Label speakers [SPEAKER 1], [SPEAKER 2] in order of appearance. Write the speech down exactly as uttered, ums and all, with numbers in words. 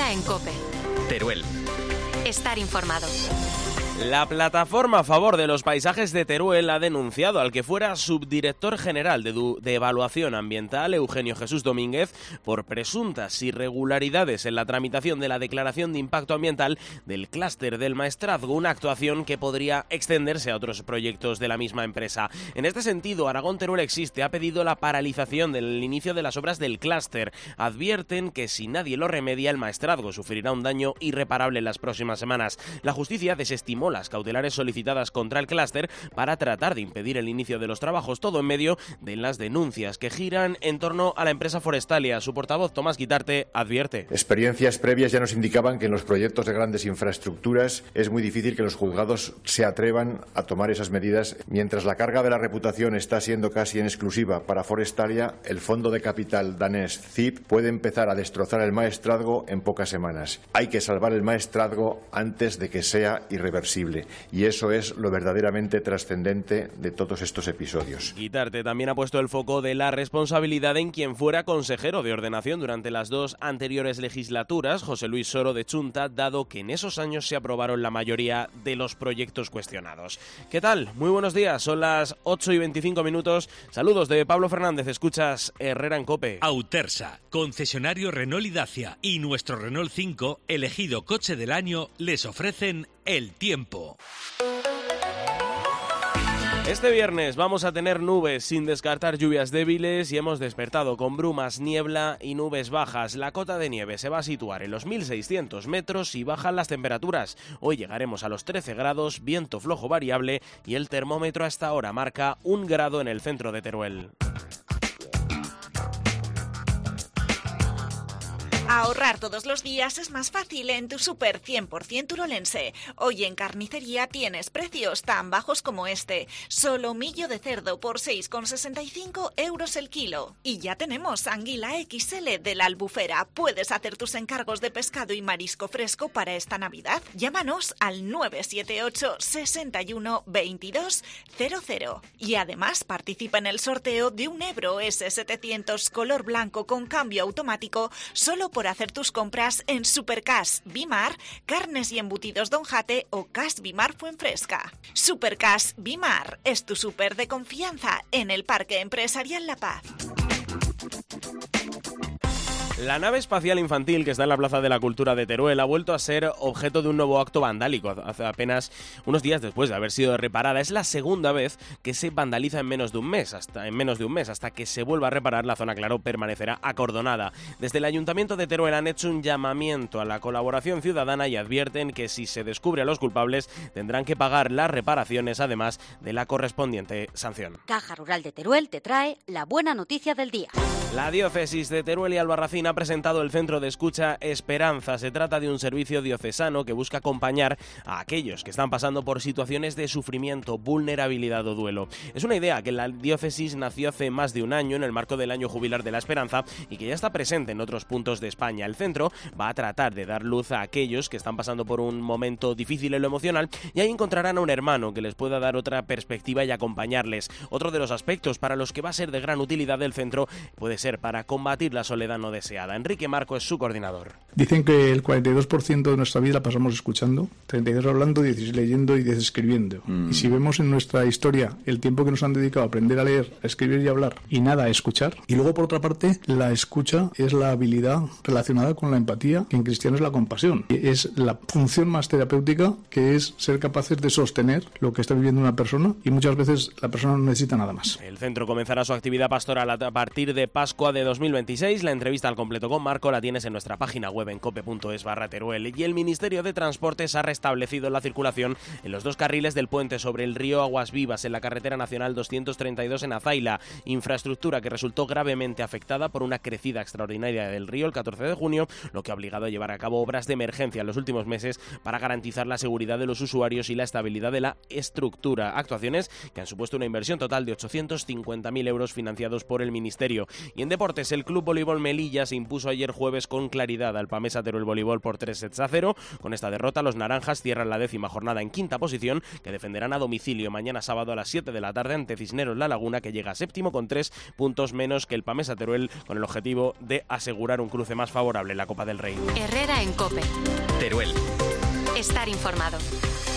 [SPEAKER 1] Herrera en COPE.
[SPEAKER 2] Teruel.
[SPEAKER 1] Estar informado.
[SPEAKER 3] La plataforma a favor de los paisajes de Teruel ha denunciado al que fuera subdirector general de, de Evaluación Ambiental, Eugenio Jesús Domínguez, por presuntas irregularidades en la tramitación de la declaración de impacto ambiental del clúster del Maestrazgo, una actuación que podría extenderse a otros proyectos de la misma empresa. En este sentido, Aragón Teruel Existe ha pedido la paralización del inicio de las obras del clúster. Advierten que si nadie lo remedia, el Maestrazgo sufrirá un daño irreparable en las próximas semanas. La justicia desestimó las cautelares solicitadas contra el clúster para tratar de impedir el inicio de los trabajos, todo en medio de las denuncias que giran en torno a la empresa Forestalia. Su portavoz, Tomás Guitarte, advierte.
[SPEAKER 4] Experiencias previas ya nos indicaban que en los proyectos de grandes infraestructuras es muy difícil que los juzgados se atrevan a tomar esas medidas. Mientras la carga de la reputación está siendo casi en exclusiva para Forestalia, el fondo de capital danés C I P puede empezar a destrozar el Maestrazgo en pocas semanas. Hay que salvar el Maestrazgo antes de que sea irreversible. Y eso es lo verdaderamente trascendente de todos estos episodios.
[SPEAKER 3] Guitarte también ha puesto el foco de la responsabilidad en quien fuera consejero de ordenación durante las dos anteriores legislaturas, José Luis Soro de Chunta, dado que en esos años se aprobaron la mayoría de los proyectos cuestionados. ¿Qué tal? Muy buenos días, son las ocho y veinticinco minutos. Saludos de Pablo Fernández, escuchas Herrera en COPE.
[SPEAKER 2] Autersa, concesionario Renault y Dacia y nuestro Renault cinco, elegido coche del año, les ofrecen el tiempo.
[SPEAKER 3] Este viernes vamos a tener nubes sin descartar lluvias débiles y hemos despertado con brumas, niebla y nubes bajas. La cota de nieve se va a situar en los mil seiscientos metros y bajan las temperaturas. Hoy llegaremos a los trece grados, viento flojo variable y el termómetro hasta ahora marca un grado en el centro de Teruel.
[SPEAKER 5] Ahorrar todos los días es más fácil en tu súper cien por ciento turolense. Hoy en carnicería tienes precios tan bajos como este. Solomillo de cerdo por seis con sesenta y cinco euros el kilo. Y ya tenemos anguila equis ele de la Albufera. Puedes hacer tus encargos de pescado y marisco fresco para esta Navidad. Llámanos al nueve siete ocho, seis uno, veintidós cero cero. Y además participa en el sorteo de un Ebro ese setecientos color blanco con cambio automático solo por hacer tus compras en Supercash Bimar, Carnes y Embutidos Don Jate o Cash Bimar Fuenfresca. Supercash Bimar es tu súper de confianza en el Parque Empresarial La Paz.
[SPEAKER 3] La nave espacial infantil que está en la Plaza de la Cultura de Teruel ha vuelto a ser objeto de un nuevo acto vandálico hace apenas unos días después de haber sido reparada. Es la segunda vez que se vandaliza en menos de un mes, hasta en menos de un mes, hasta que se vuelva a reparar. La zona, claro, permanecerá acordonada. Desde el Ayuntamiento de Teruel han hecho un llamamiento a la colaboración ciudadana y advierten que si se descubre a los culpables tendrán que pagar las reparaciones, además de la correspondiente sanción.
[SPEAKER 6] Caja Rural de Teruel te trae la buena noticia del día.
[SPEAKER 3] La diócesis de Teruel y Albarracín ha presentado el Centro de Escucha Esperanza. Se trata de un servicio diocesano que busca acompañar a aquellos que están pasando por situaciones de sufrimiento, vulnerabilidad o duelo. Es una idea que la diócesis nació hace más de un año en el marco del Año Jubilar de la Esperanza y que ya está presente en otros puntos de España. El centro va a tratar de dar luz a aquellos que están pasando por un momento difícil en lo emocional y ahí encontrarán a un hermano que les pueda dar otra perspectiva y acompañarles. Otro de los aspectos para los que va a ser de gran utilidad del centro puede ser para combatir la soledad no deseada. Enrique Marco es su coordinador.
[SPEAKER 7] Dicen que el cuarenta y dos por ciento de nuestra vida la pasamos escuchando, treinta y dos hablando, dieciséis leyendo y diez escribiendo. Mm. Y si vemos en nuestra historia el tiempo que nos han dedicado a aprender a leer, a escribir y a hablar, y nada a escuchar. Y luego, por otra parte, la escucha es la habilidad relacionada con la empatía, que en cristiano es la compasión. Es la función más terapéutica, que es ser capaces de sostener lo que está viviendo una persona, y muchas veces la persona no necesita nada más.
[SPEAKER 3] El centro comenzará su actividad pastoral a partir de Pascua de dos mil veintiséis. La entrevista al completo con Marco la tienes en nuestra página web en cope punto es barra Teruel. Y el Ministerio de Transportes ha restablecido la circulación en los dos carriles del puente sobre el río Aguas Vivas en la carretera nacional doscientos treinta y dos en Azaila, infraestructura que resultó gravemente afectada por una crecida extraordinaria del río el catorce de junio, lo que ha obligado a llevar a cabo obras de emergencia en los últimos meses para garantizar la seguridad de los usuarios y la estabilidad de la estructura. Actuaciones que han supuesto una inversión total de ochocientos cincuenta mil euros financiados por el Ministerio. Y en deportes, el Club Voleibol Melilla se impuso ayer jueves con claridad al Pamesa Teruel Voleibol por tres sets a cero. Con esta derrota, los naranjas cierran la décima jornada en quinta posición, que defenderán a domicilio mañana sábado a las siete de la tarde ante Cisneros La Laguna, que llega séptimo con tres puntos menos que el Pamesa Teruel, con el objetivo de asegurar un cruce más favorable en la Copa del Rey.
[SPEAKER 1] Herrera en COPE.
[SPEAKER 2] Teruel.
[SPEAKER 1] Estar informado.